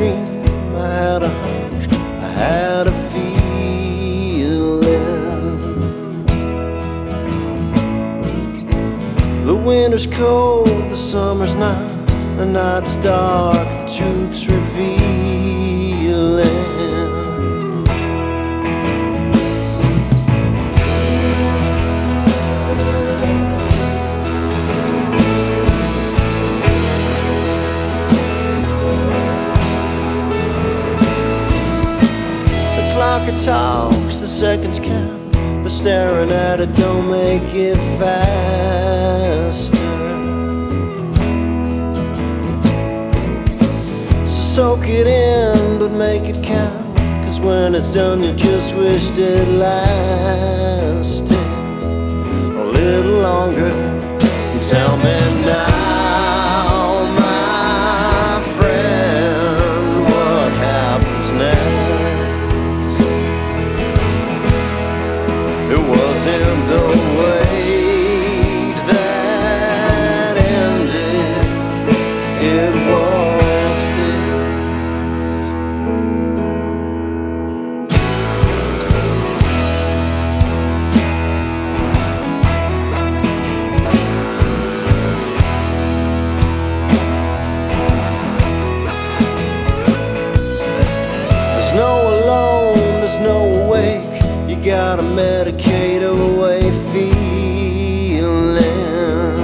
dream, I had a hunch, I had a feeling. The winter's cold, the summer's not, the night is dark, the truth's revealing. The clock it talks, the seconds count, but staring at it don't make it faster. Soak it in, but make it count, 'cause when it's done you just wished it lasted a little longer. Tell me now, my friend, what happens next? It wasn't the wait that ended, it was no alone, there's no awake. You gotta medicate away feeling.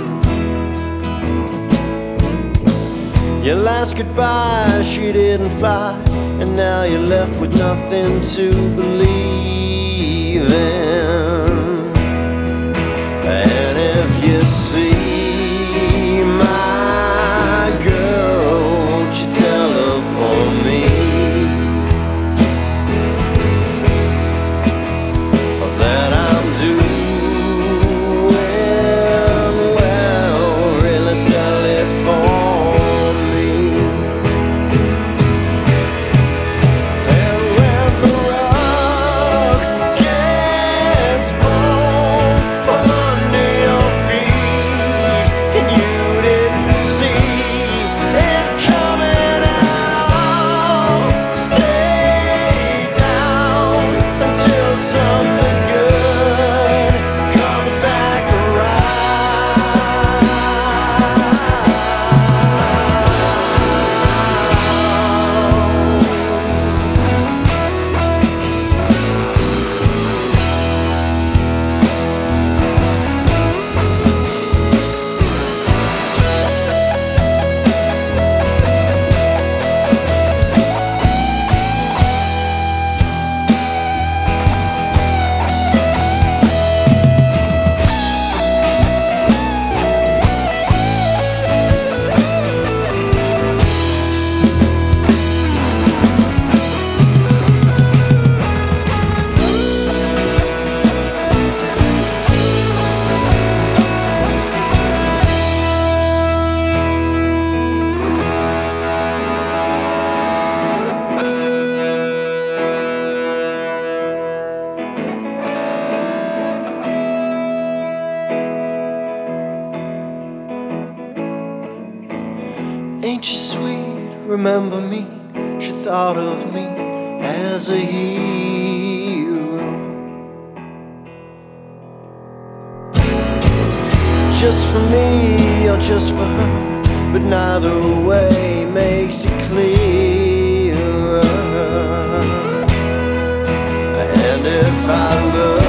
Your last goodbye, she didn't fly, and now you're left with nothing to believe in. And if you see my girl, won't you tell her for me? Ain't you sweet, remember me? She thought of me as a hero. Just for me or just for her, but neither way makes it clearer. And if I look